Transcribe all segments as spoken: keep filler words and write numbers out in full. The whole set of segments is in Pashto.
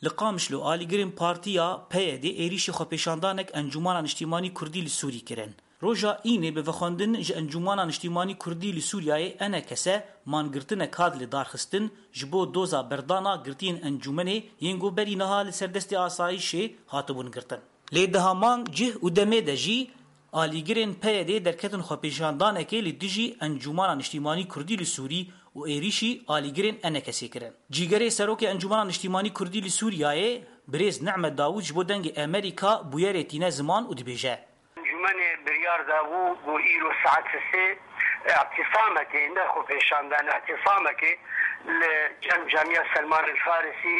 لقامشلو آلیگرین پارتیا پیدی ایریشی خوپیشاندانک انجمانا نشتیمانی کردی لسوری کرن. روژا اینه به وخاندن ج انجمانا نشتیمانی کردی لسوریای انا کسه مانگرتن کاد لدارخستن جبو دوزا بردانا گرتین انجمنه ینگو بری نها لسردست آسایشه هاتبون گرتن. لیده مان جه و دمه دجی آلیگرین پیده درکتن خوپیشاندانه که لیدجی انجمانا نشتیمانی کردی لسوری و ایریشی آلیگرین انا کسی کرن. جیگره سروک انجمانا نشتیمانی کردی لسوریای بریز نعمت داوود جبو دنگ امریکا بویره تینه زمان و دبیجه. من بریار داوو بو ایرو ساعت سه اعتصامك نخو پیشاندان اعتصامك لجم جمعیه سلمان الفارسی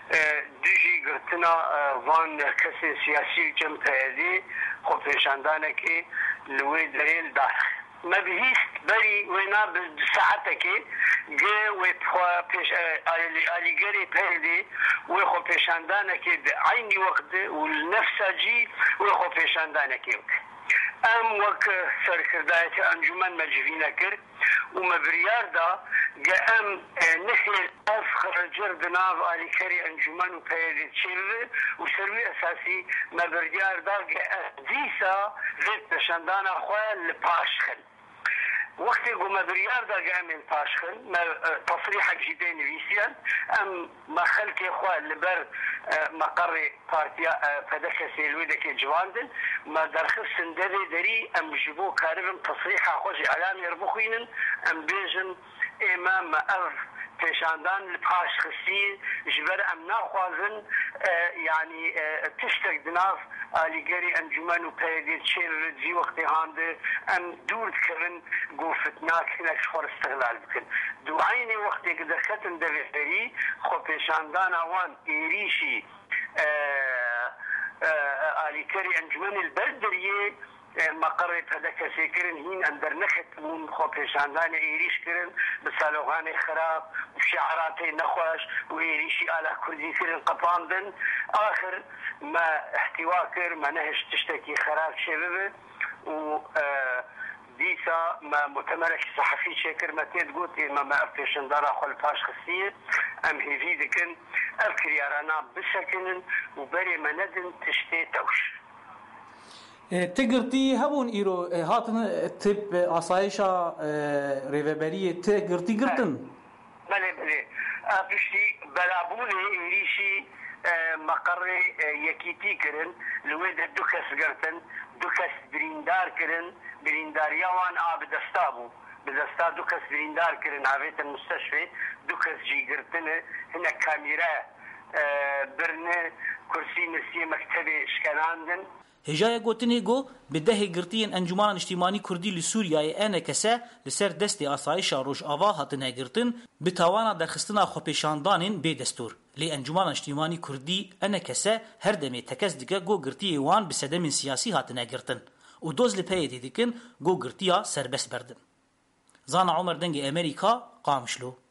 دیجی گرتنا وان کسی سیاسی جم پیدی خو پیشاندانه که لوی دلیل دار ما بهیست بری وینا ساعته که گه وی پیش آلیگری پیدی وی خو پیشاندانه که عینی وقت و نفسه جی وی خو پیشاندانه که ام وک سرکردایت انجمن مجوینه کرد و مبریار دا گه ام نخیل از خرجر دناو آلیکری انجمن و پیدی چیره و سروی اساسی مبریار دا گه دیسا زید پشندان خواه لپاش خل وقتی گو مبریار دا گه امین پاش خل تصریح جیده نویسیان ام مخلک خواه لبر مقر پارتیا فدک سیلوی دکی جواندن ما درخستن دادی داری ام جبو کاربم تصریح خوش اعلام یربخوینن ام بیجن امام اف پیشاندان لپاش خسی جبر ام ناخوازن یعنی تشتک دناف آلیگری انجمن و پیدی چیر رجی وقتی هانده ام دورد کرن گو فتناک هنک خور استغلال بکن دوعینی وقتی که درختن دویدری خو پیشاندان اوان ایریشی آلیگری انجمن البردریه مقر پدک سیکرن هین اندر نخت اون خو پیشاندان ایریش کرن بسالوغان خراب و شعرات نخوش و ایریشی آلا کردی کرن قطاندن آخر ما احتوا کر ما نهش تشتکی خراب شبه و دیسا ما متمرک صحفی شکر ما تید گوتی ما ما افیشندارا خل پاش خسیه ام هیوی دکن اف کریارانا بسکنن و بری ما ندن تشتی توش تقرتي هبون إيرو هاتن تب أصايشة ريفبرية تقرتي قرتن بله بله بشتي بلابوني إيريشي مقر يكيتي كرن لويد دوكس قرتن دوكس بريندار كرن بريندار يوان آب دستابو بدستا دوكس بريندار كرن عبيت المستشفى دوكس جي قرتن هنا كاميرا برنه كرسي نسي مكتبي شكناندن هجای گوتنی گو به ده گرتین انجمن اجتماعی کردی لسوریای آن کسه لسر دست آسایش روش آوا هاتنه گرتن به توان درخستنا خوپیشاندانین به دستور لی انجمن اجتماعی کردی آن کسه هر دمی تکس دیگه گو گرتی وان به صدم سیاسی هاتنه گرتن و دوز لپیدی دیکن گو گرتیا سربس بردن زان عمر دنگ امریکا قامشلو